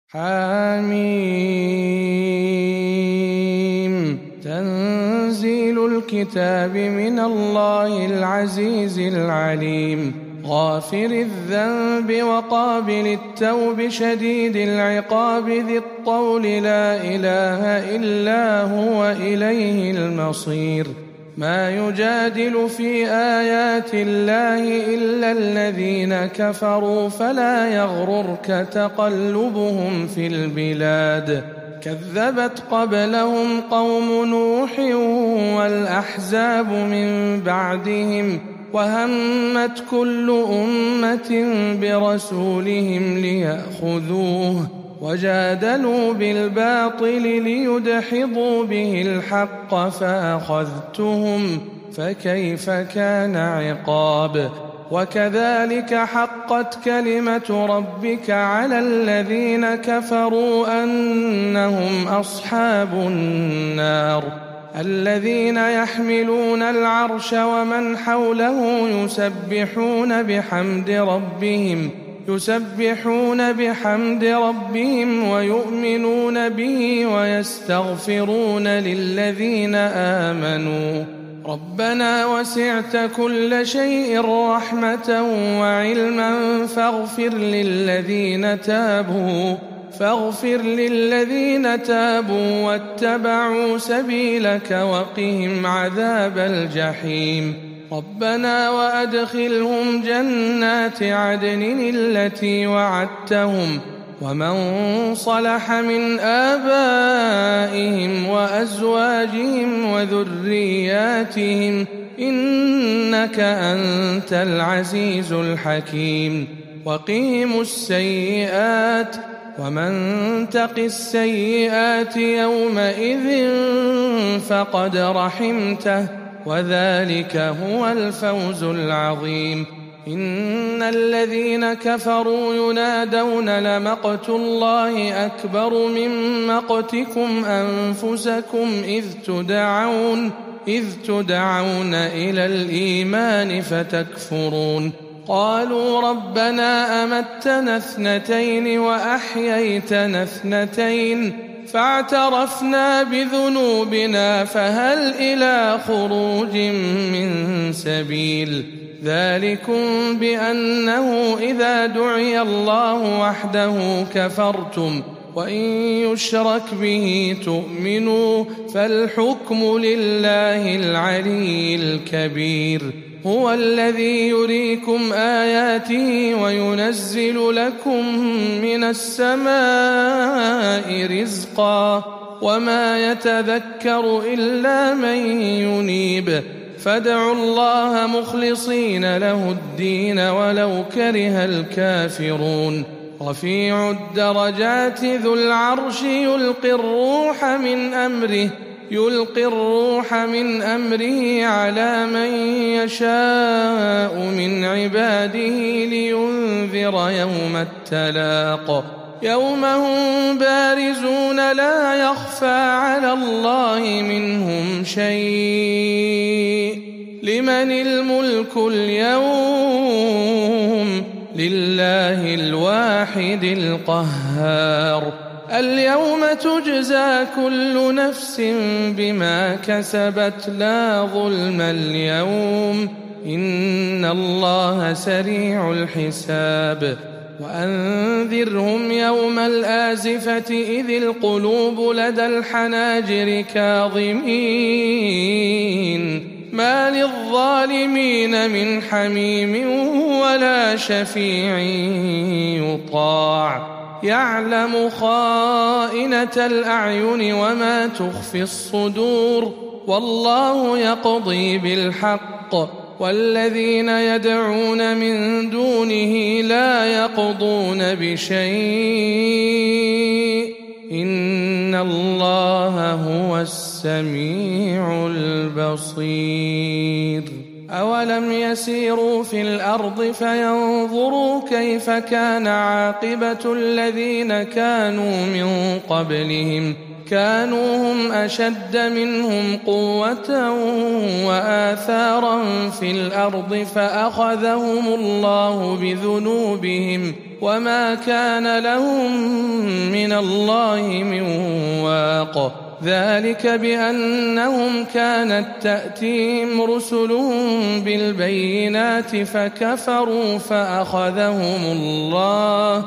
حميم. تنزيل الكتاب من الله العزيز العليم. غافر الذنب وقابل التوب شديد العقاب ذي الطول لا إله إلا هو إليه المصير. ما يجادل في آيات الله إلا الذين كفروا فلا يغررك تقلبهم في البلاد. كذبت قبلهم قوم نوح والأحزاب من بعدهم وهمت كل أمة برسولهم ليأخذوه وجادلوا بالباطل ليدحضوا به الحق فأخذتهم فكيف كان عقاب. وكذلك حقت كلمة ربك على الذين كفروا أنهم أصحاب النار. الذين يحملون العرش ومن حوله يسبحون بحمد ربهم ويؤمنون به ويستغفرون للذين آمنوا ربنا وسعت كل شيء رحمة وعلما فاغفر للذين تابوا واتبعوا سبيلك وقهم عذاب الجحيم. ربنا وأدخلهم جنات عدن التي وعدتهم ومن صلح من آبائهم وأزواجهم وذرياتهم إنك أنت العزيز الحكيم. وقهم السيئات ومن تق السيئات يومئذ فقد رحمته وذلك هو الفوز العظيم. إن الذين كفروا ينادون لمقت الله أكبر من مقتكم أنفسكم إذ تدعون إلى الإيمان فتكفرون. قالوا ربنا أمتنا اثنتين وأحييتنا اثنتين فاعترفنا بذنوبنا فهل إلى خروج من سبيل. ذلكم بأنه إذا دعي الله وحده كفرتم وإن يشرك به تؤمنوا فالحكم لله العلي الكبير. هو الذي يريكم آياته وينزل لكم من السماء رزقا وما يتذكر إلا من ينيب. فادعوا الله مخلصين له الدين ولو كره الكافرون. رفيع الدرجات ذو العرش يلقي الروح من أمره على من يشاء من عباده لينذر يوم التلاق. يوم هم بارزون لا يخفى على الله منهم شيء. لمن الملك اليوم؟ لله الواحد القهار. اليوم تجزى كل نفس بما كسبت لا ظلم اليوم إن الله سريع الحساب. وأنذرهم يوم الآزفة إذ القلوب لدى الحناجر كاظمين ما للظالمين من حميم ولا شفيع يطاع. يعلم خائنة الأعين وما تخفي الصدور والله يقضي بالحق والذين يدعون من دونه لا يقضون بشيء إن الله هو السميع البصير. أولم يسيروا في الأرض فينظروا كيف كان عاقبة الذين كانوا من قبلهم كانوا هم أشد منهم قوة وآثارا في الأرض فأخذهم الله بذنوبهم وما كان لهم من الحق ذلك بأنهم كانت تأتيهم رسلهم بالبينات فكفروا فأخذهم الله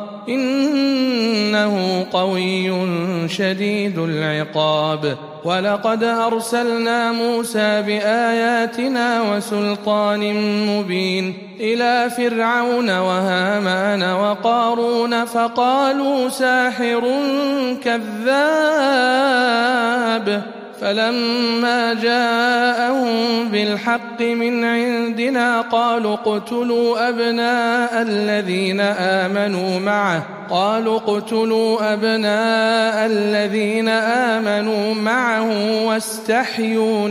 إنه قوي شديد العقاب ولقد أرسلنا موسى بآياتنا وسلطان مبين إلى فرعون وهامان وقارون فقالوا ساحر كذاب فلما جاءهم بالحق من عندنا قالوا اقتلوا أبناء الذين آمنوا معه واستحيوا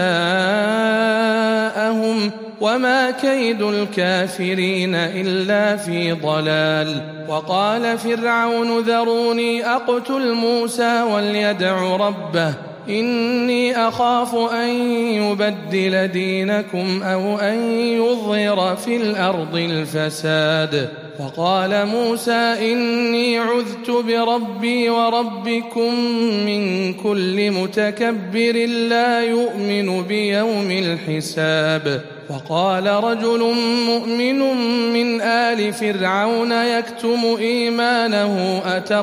نساءهم وما كيد الكافرين إلا في ضلال وقال فرعون ذروني أقتل موسى وليدع ربه إني أخاف أن يبدل دينكم أو أن يظهر في الأرض الفساد وقال موسى إني عذت بربي وربكم من كل متكبر لا يؤمن بيوم الحساب وقال رجل مؤمن من آل فرعون يكتم إيمانه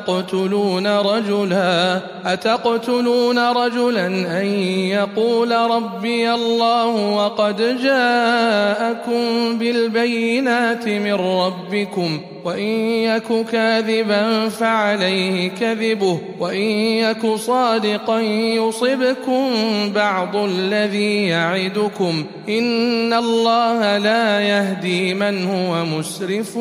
أتقتلون رجلا أن يقول ربي الله وقد جاءكم بالبينات من ربكم وإن يك كاذبا فعليه كذبه وإن يك صادقا يصبكم بعض الذي يعدكم إن الله لا يهدي من هو مسرف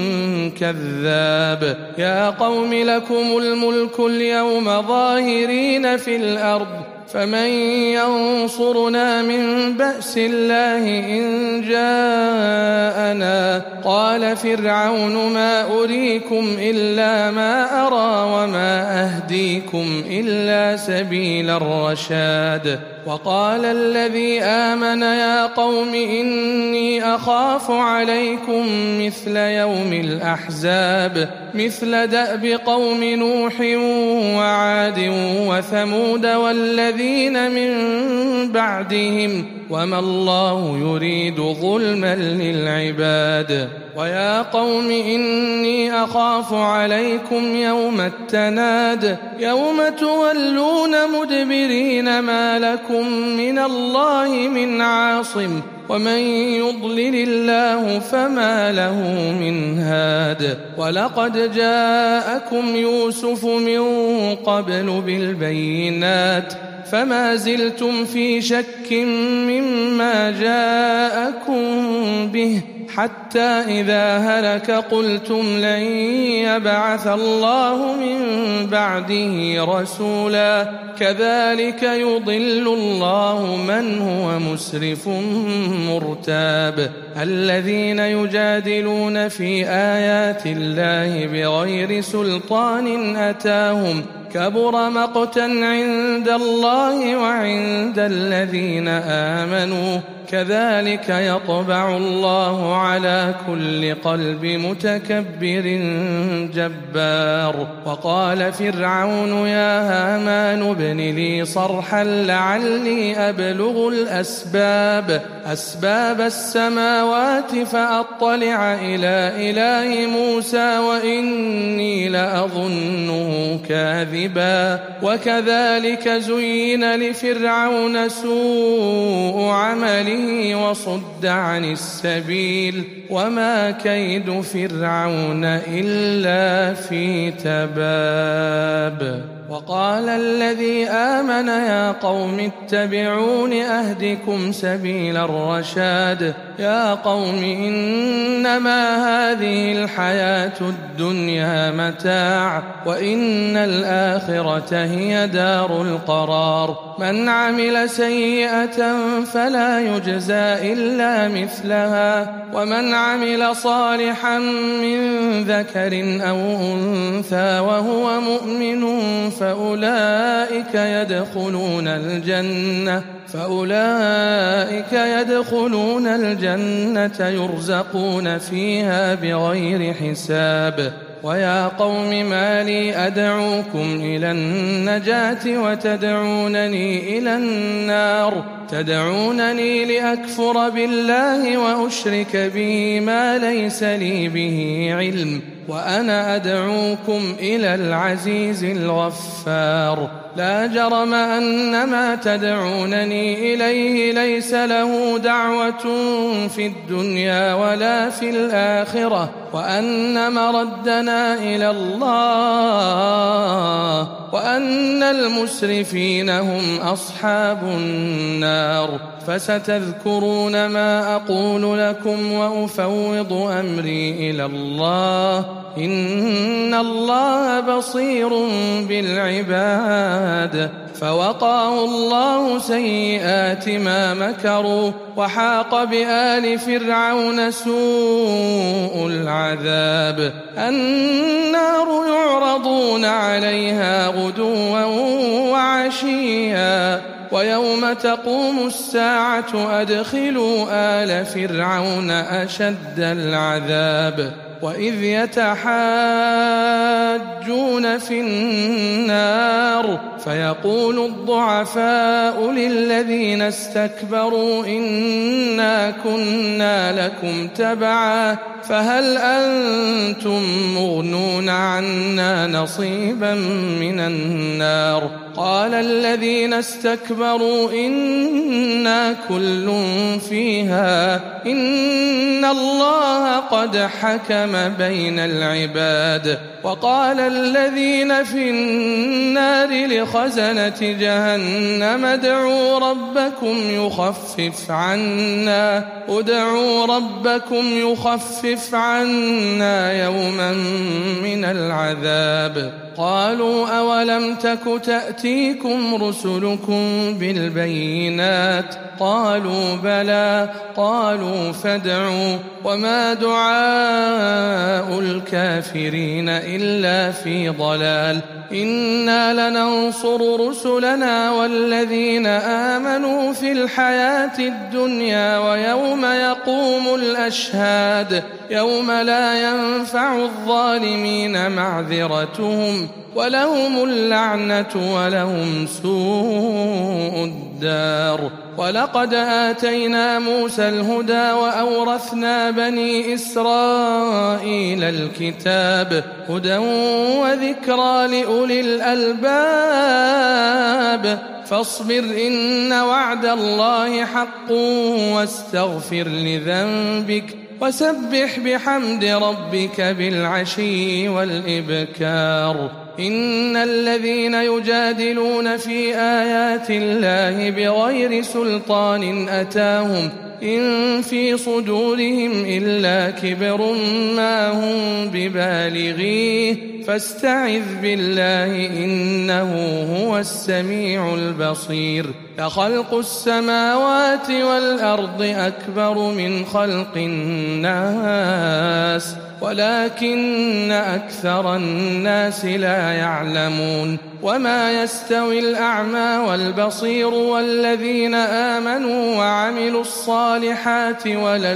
كذاب يا قوم لكم الملك اليوم ظاهرين في الأرض فمن ينصرنا من بأس الله إن جاءنا قال فرعون ما أريكم إلا ما أرى وما أهديكم إلا سبيل الرشاد وقال الذي آمن يا قوم إني أخاف عليكم مثل يوم الأحزاب مثل دأب قوم نوح وعاد وثمود والذين من بعدهم وما الله يريد ظلما للعباد ويا قوم إني أخاف عليكم يوم التناد يوم تولون مدبرين ما لكم من الله من عاصم ومن يضلل الله فما له من هاد ولقد جاءكم يوسف من قبل بالبينات فما زلتم في شك مما جاءكم به حتى إذا هلك قلتم لن يبعث الله من بعده رسولا كذلك يضل الله من هو مسرف مرتاب الذين يجادلون في آيات الله بغير سلطان أتاهم كبر مقتا عند الله وعند الذين آمنوا كذلك يطبع الله على كل قلب متكبر جبار وقال فرعون يا هامان ابن لي صرحا لعلي أبلغ أسباب السماوات فأطلع إلى إله موسى وإني لأظنه كاذبا وكذلك زين لفرعون سوء عمله وصد عن السبيل وما كيد فرعون إلا في تباب وقال الذي آمن يا قوم اتبعون أهدكم سبيل الرشاد يا قوم إنما هذه الحياة الدنيا متاع وإن الآخرة هي دار القرار من عمل سيئة فلا يجزى إلا مثلها ومن عمل صالحا من ذكر أو أنثى وهو مؤمن فأولئك يدخلون الجنة يرزقون فيها بغير حساب ويا قوم ما لي أدعوكم إلى النجاة وتدعونني إلى النار تدعونني لأكفر بالله وأشرك به ما ليس لي به علم وأنا أدعوكم إلى العزيز الغفار لا جرم أن ما تدعونني إليه ليس له دعوة في الدنيا ولا في الآخرة وأن مردنا إلى الله وأن المسرفين هم أصحاب النار فستذكرون ما أقول لكم وأفوض أمري إلى الله إن الله بصير بالعباد فوقاه الله سيئات ما مكروا وحاق بآل فرعون سوء العذاب النار يعرضون عليها غدوا وعشيا ويوم تقوم الساعة أدخلوا آل فرعون أشد العذاب وإذ يتحاجون في النار فيقول الضعفاء للذين استكبروا إنا كنا لكم تبعا فهل أنتم مغنون عنا نصيبا من النار قال الذين استكبروا إنا كل فيها إن الله قد حكم بين العباد وقال الذين في النار لخزنة جهنم ادعوا ربكم يخفف عنا يوما من العذاب قالوا أولم تك تأتيكم رسلكم بالبينات قالوا بلى قالوا فادعوا وما دعاء الكافرين إلا في ضلال إنا لننصر رسلنا والذين آمنوا في الحياة الدنيا ويوم يقوم الأشهاد يوم لا ينفع الظالمين معذرتهم ولهم اللعنة ولهم سوء الدار ولقد آتينا موسى الهدى وأورثنا بني إسرائيل الكتاب هدى وذكرى لأولي الألباب فاصبر إن وعد الله حق واستغفر لذنبك وسبح بحمد ربك بالعشي والإبكار إن الذين يجادلون في آيات الله بغير سلطان أتاهم إن في صدورهم إلا كبر ما هم ببالغيه فاستعذ بالله إنه هو السميع البصير لخلق السماوات والأرض أكبر من خلق الناس ولكن أكثر الناس لا يعلمون وما يستوي الأعمى والبصير والذين آمنوا وعملوا الصالحات ولا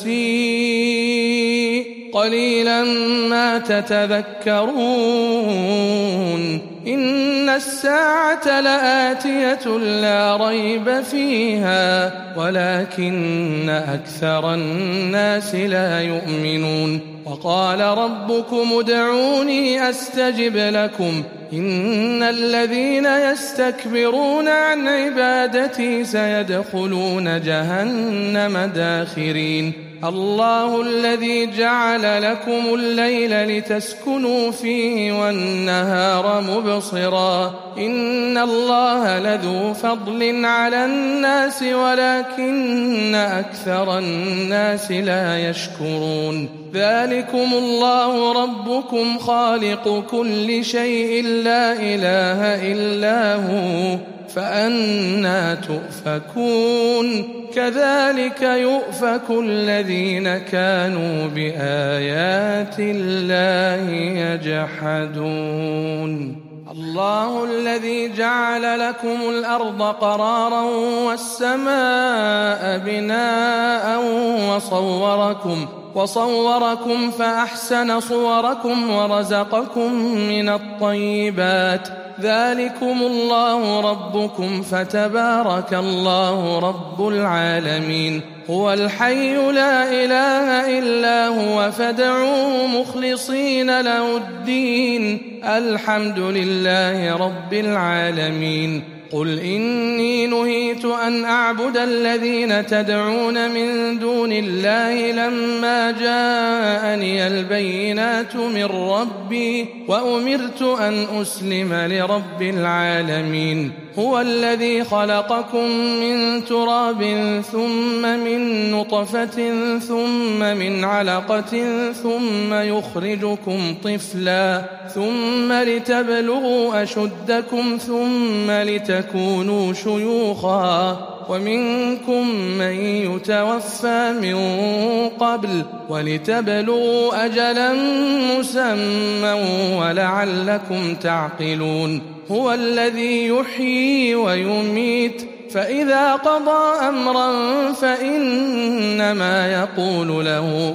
المسيء قليلا ما تتذكرون إن الساعة لآتية لا ريب فيها ولكن أكثر الناس لا يؤمنون وقال ربكم ادعوني أستجب لكم إن الذين يستكبرون عن عبادتي سيدخلون جهنم داخرين الله الذي جعل لكم الليل لتسكنوا فيه والنهار مبصرا إن الله لذو فضل على الناس ولكن أكثر الناس لا يشكرون ذلكم الله ربكم خالق كل شيء لا إله إلا هو فأنى تؤفكون كذلك يؤفك الذين كانوا بآيات الله يجحدون الله الذي جعل لكم الأرض قرارا والسماء بناء وصوركم فأحسن صوركم ورزقكم من الطيبات ذلكم الله ربكم فتبارك الله رب العالمين هو الحي لا إله إلا هو فادعوه مخلصين له الدين الحمد لله رب العالمين قل إني نهيت أن أعبد الذين تدعون من دون الله لما جاءني البينات من ربي وأمرت أن أسلم لرب العالمين هو الذي خلقكم من تراب ثم من نطفة ثم من علقة ثم يخرجكم طفلا ثم لتبلغوا أشدكم ثم لتكونوا شيوخا ومنكم من يتوفى من قبل ولتبلغوا أجلا مسمى ولعلكم تعقلون هو الذي يحيي ويميت فإذا قضى أمرا فإنما يقول له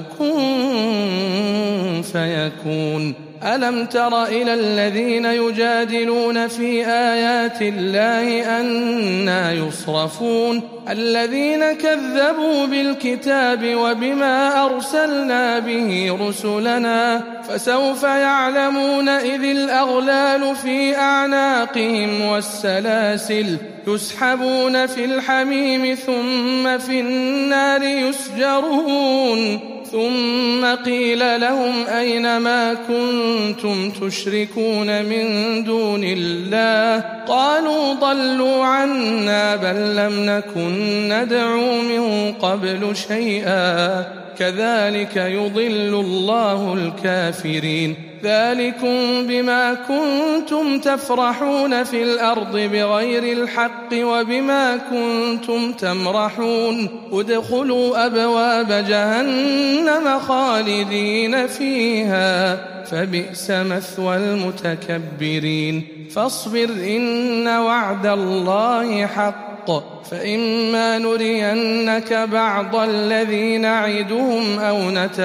كن فيكون ألم تر إلى الذين يجادلون في آيات الله أنى يصرفون الذين كذبوا بالكتاب وبما أرسلنا به رسلنا فسوف يعلمون إذ الأغلال في أعناقهم والسلاسل يسحبون في الحميم ثم في النار يسجرون ثم قيل لهم أين ما كنتم تشركون من دون الله قالوا ضلوا عنا بل لم نكن ندعو من قبل شيئا كذلك يضل الله الكافرين ذلكم بما كنتم تفرحون في الأرض بغير الحق وبما كنتم تمرحون ادخلوا أبواب جهنم خالدين فيها فبئس مثوى المتكبرين فاصبر إن وعد الله حق فإما نرينك بعض الذي نعدهم أو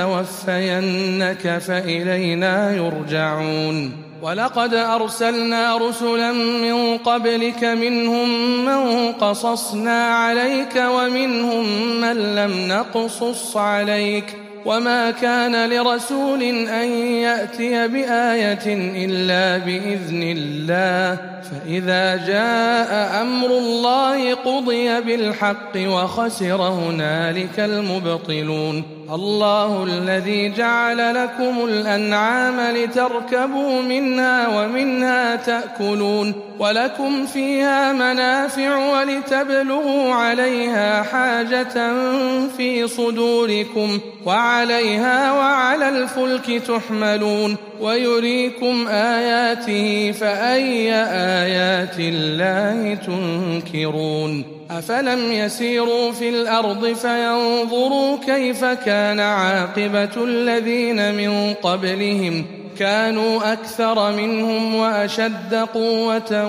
نتوفينك فإلينا يرجعون ولقد أرسلنا رسلا من قبلك منهم من قصصنا عليك ومنهم من لم نقصص عليك وما كان لرسول أن يأتي بآية إلا بإذن الله فإذا جاء أمر الله قضي بالحق وخسر هنالك المبطلون الله الذي جعل لكم الأنعام لتركبوا منها ومنها تأكلون ولكم فيها منافع ولتبلغوا عليها حاجة في صدوركم وعليها وعلى الفلك تحملون ويريكم آياته فأي آيات الله تنكرون أفلم يسيروا في الأرض فينظروا كيف كان عاقبة الذين من قبلهم كانوا أكثر منهم وأشد قوة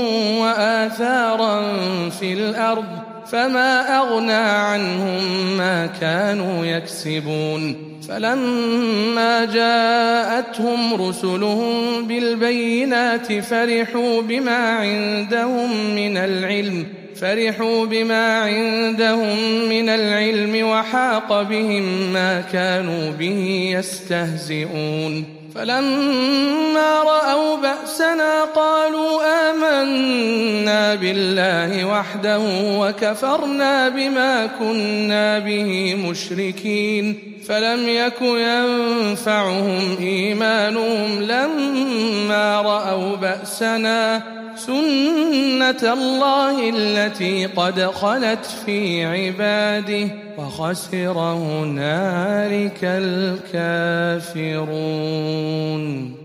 وآثارا في الأرض فما أغنى عنهم ما كانوا يكسبون فلما جاءتهم رسلهم بالبينات فرحوا بما عندهم من العلم وحاق بهم ما كانوا به يستهزئون فلما رأوا بأسنا قالوا آمنا بالله وحده وكفرنا بما كنا به مشركين فلم يك ينفعهم إيمانهم لما رأوا بأسنا سنة الله التي قد خلت في عباده وخسر هنالك الكافرون.